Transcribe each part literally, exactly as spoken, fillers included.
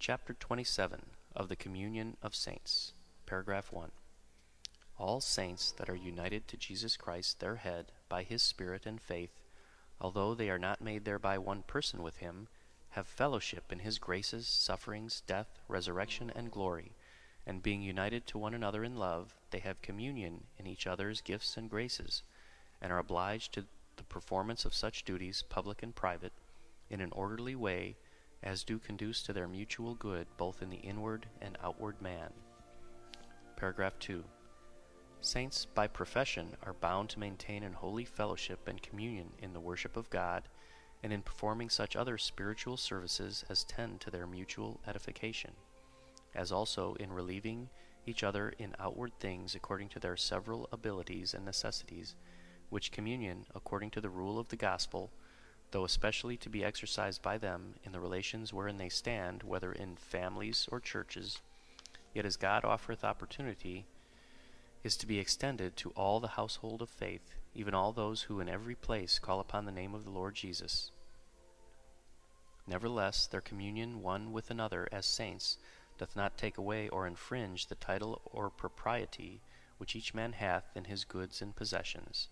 Chapter twenty-seven of the Communion of Saints, Paragraph one. All saints that are united to Jesus Christ their head by his Spirit and faith, although they are not made thereby one person with him, have fellowship in his graces, sufferings, death, resurrection, and glory, and being united to one another in love, they have communion in each other's gifts and graces, and are obliged to the performance of such duties, public and private, in an orderly way, as do conduce to their mutual good, both in the inward and outward man. Paragraph two. Saints by profession are bound to maintain in holy fellowship and communion in the worship of God, and in performing such other spiritual services as tend to their mutual edification, as also in relieving each other in outward things according to their several abilities and necessities, which communion, according to the rule of the gospel, though especially to be exercised by them in the relations wherein they stand, whether in families or churches, yet as God offereth opportunity, is to be extended to all the household of faith, even all those who in every place call upon the name of the Lord Jesus. Nevertheless, their communion one with another as saints doth not take away or infringe the title or propriety which each man hath in his goods and possessions.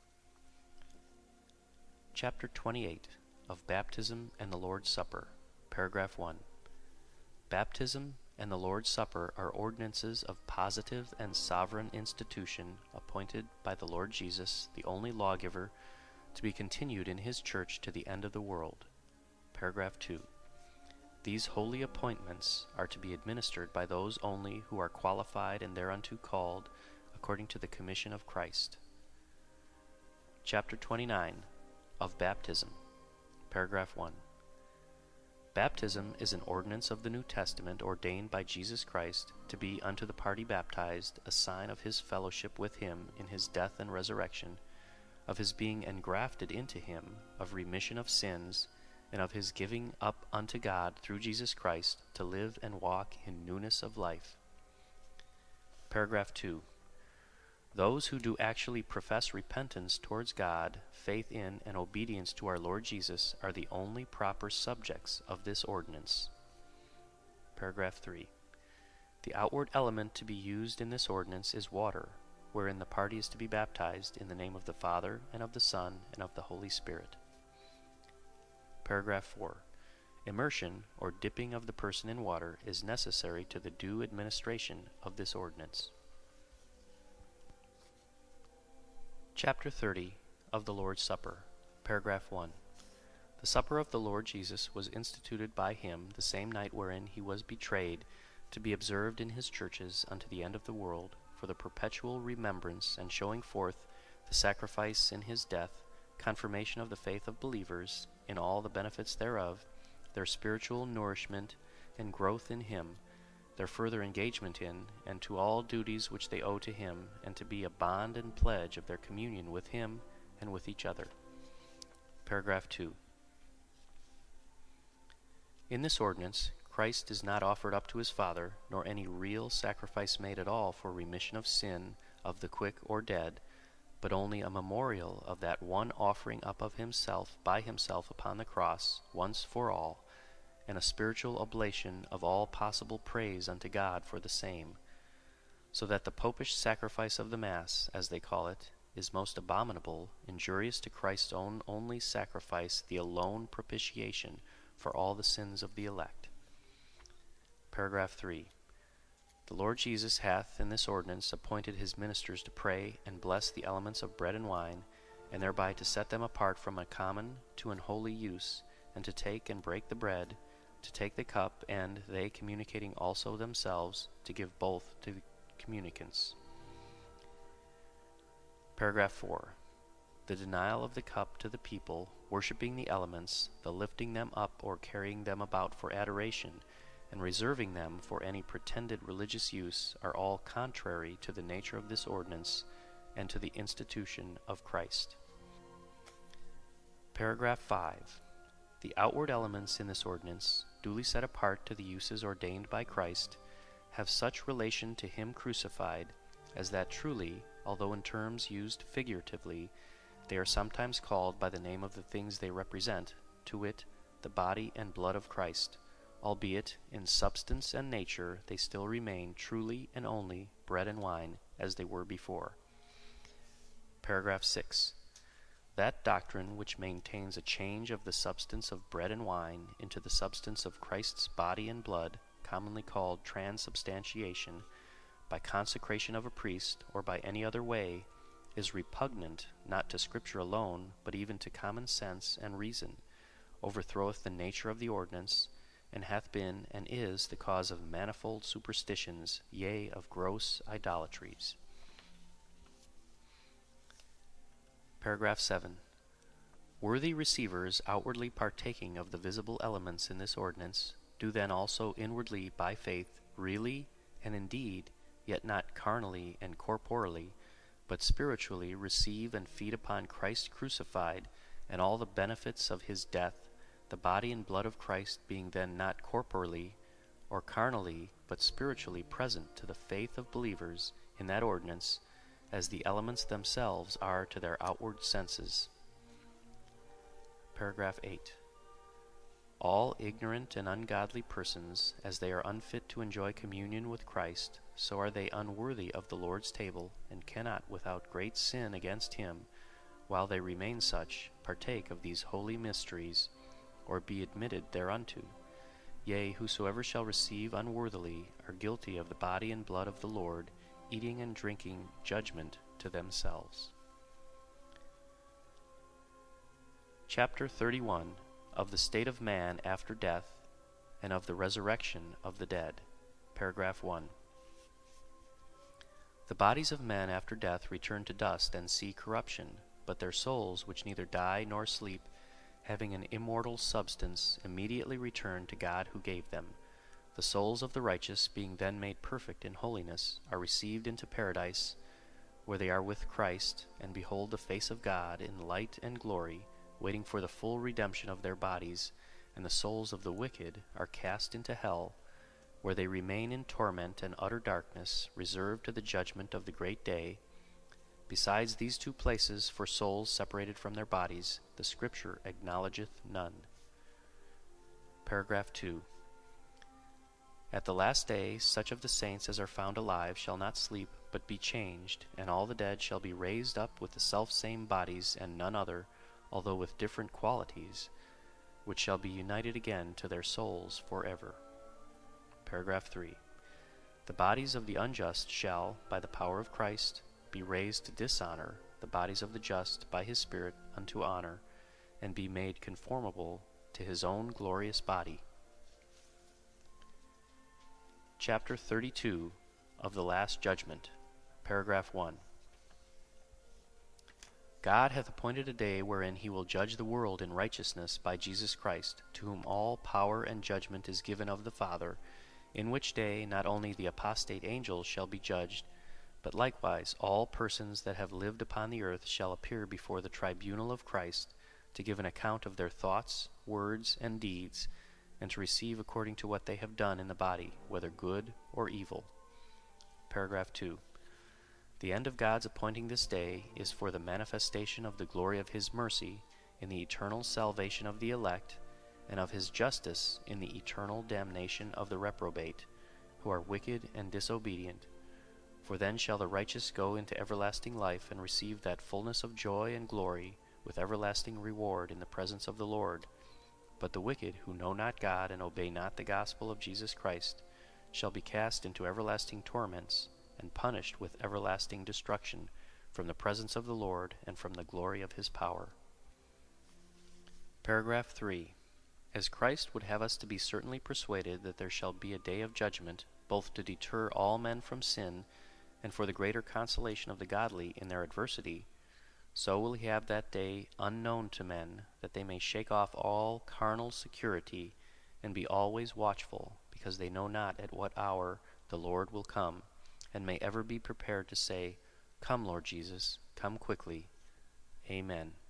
Chapter twenty-eight of Baptism and the Lord's Supper, Paragraph one. Baptism and the Lord's Supper are ordinances of positive and sovereign institution appointed by the Lord Jesus, the only lawgiver, to be continued in his church to the end of the world. Paragraph two. These holy appointments are to be administered by those only who are qualified and thereunto called according to the commission of Christ. Chapter twenty-nine of Baptism, Paragraph one. Baptism is an ordinance of the New Testament ordained by Jesus Christ to be unto the party baptized a sign of his fellowship with him in his death and resurrection, of his being engrafted into him, of remission of sins, and of his giving up unto God through Jesus Christ to live and walk in newness of life. Paragraph two. Those who do actually profess repentance towards God, faith in, and obedience to our Lord Jesus are the only proper subjects of this ordinance. Paragraph three. The outward element to be used in this ordinance is water, wherein the party is to be baptized in the name of the Father, and of the Son, and of the Holy Spirit. Paragraph four. Immersion, or dipping of the person in water, is necessary to the due administration of this ordinance. Chapter thirty of the Lord's Supper, Paragraph one. The supper of the Lord Jesus was instituted by him the same night wherein he was betrayed, to be observed in his churches unto the end of the world, for the perpetual remembrance and showing forth the sacrifice in his death, confirmation of the faith of believers, in all the benefits thereof, their spiritual nourishment and growth in him, their further engagement in, and to all duties which they owe to him, and to be a bond and pledge of their communion with him and with each other. Paragraph two. In this ordinance, Christ is not offered up to his Father, nor any real sacrifice made at all for remission of sin of the quick or dead, but only a memorial of that one offering up of himself by himself upon the cross, once for all, and a spiritual oblation of all possible praise unto God for the same, so that the popish sacrifice of the Mass, as they call it, is most abominable, injurious to Christ's own only sacrifice, the alone propitiation for all the sins of the elect. Paragraph three. The Lord Jesus hath in this ordinance appointed his ministers to pray and bless the elements of bread and wine, and thereby to set them apart from a common to an holy use, and to take and break the bread, to take the cup, and they communicating also themselves, to give both to the communicants. Paragraph four. The denial of the cup to the people, worshipping the elements, the lifting them up or carrying them about for adoration, and reserving them for any pretended religious use, are all contrary to the nature of this ordinance and to the institution of Christ. Paragraph five. The outward elements in this ordinance, duly set apart to the uses ordained by Christ, have such relation to him crucified as that truly, although in terms used figuratively, they are sometimes called by the name of the things they represent, to wit, the body and blood of Christ, albeit in substance and nature they still remain truly and only bread and wine, as they were before. Paragraph six. That doctrine which maintains a change of the substance of bread and wine into the substance of Christ's body and blood, commonly called transubstantiation, by consecration of a priest or by any other way, is repugnant not to Scripture alone, but even to common sense and reason, overthroweth the nature of the ordinance, and hath been and is the cause of manifold superstitions, yea, of gross idolatries. Paragraph seven. Worthy receivers outwardly partaking of the visible elements in this ordinance do then also inwardly by faith really and indeed, yet not carnally and corporally, but spiritually receive and feed upon Christ crucified and all the benefits of his death, the body and blood of Christ being then not corporally or carnally, but spiritually present to the faith of believers in that ordinance, as the elements themselves are to their outward senses. Paragraph eight. All ignorant and ungodly persons, as they are unfit to enjoy communion with Christ, so are they unworthy of the Lord's table, and cannot without great sin against him, while they remain such, partake of these holy mysteries, or be admitted thereunto. Yea, whosoever shall receive unworthily are guilty of the body and blood of the Lord, eating and drinking judgment to themselves. Chapter thirty-one. Of the state of man after death, and of the resurrection of the dead. Paragraph one. The bodies of men after death return to dust and see corruption, but their souls, which neither die nor sleep, having an immortal substance, immediately return to God who gave them. The souls of the righteous, being then made perfect in holiness, are received into paradise, where they are with Christ, and behold the face of God in light and glory, waiting for the full redemption of their bodies, and the souls of the wicked are cast into hell, where they remain in torment and utter darkness, reserved to the judgment of the great day. Besides these two places for souls separated from their bodies, the Scripture acknowledgeth none. Paragraph two. At the last day, such of the saints as are found alive shall not sleep, but be changed, and all the dead shall be raised up with the selfsame bodies, and none other, although with different qualities, which shall be united again to their souls forever. Paragraph three. The bodies of the unjust shall, by the power of Christ, be raised to dishonor, the bodies of the just by his Spirit unto honor, and be made conformable to his own glorious body. Chapter thirty-two. Of the Last Judgment. Paragraph one. God hath appointed a day wherein he will judge the world in righteousness by Jesus Christ, to whom all power and judgment is given of the Father, in which day not only the apostate angels shall be judged, but likewise all persons that have lived upon the earth shall appear before the tribunal of Christ, to give an account of their thoughts, words, and deeds, and to receive according to what they have done in the body, whether good or evil. Paragraph two. The end of God's appointing this day is for the manifestation of the glory of his mercy in the eternal salvation of the elect, and of his justice in the eternal damnation of the reprobate, who are wicked and disobedient. For then shall the righteous go into everlasting life and receive that fullness of joy and glory with everlasting reward in the presence of the Lord. But the wicked, who know not God and obey not the gospel of Jesus Christ, shall be cast into everlasting torments, and punished with everlasting destruction from the presence of the Lord and from the glory of his power. Paragraph three. As Christ would have us to be certainly persuaded that there shall be a day of judgment, both to deter all men from sin and for the greater consolation of the godly in their adversity, so will he have that day unknown to men, that they may shake off all carnal security and be always watchful, because they know not at what hour the Lord will come, and may ever be prepared to say, Come, Lord Jesus, come quickly. Amen.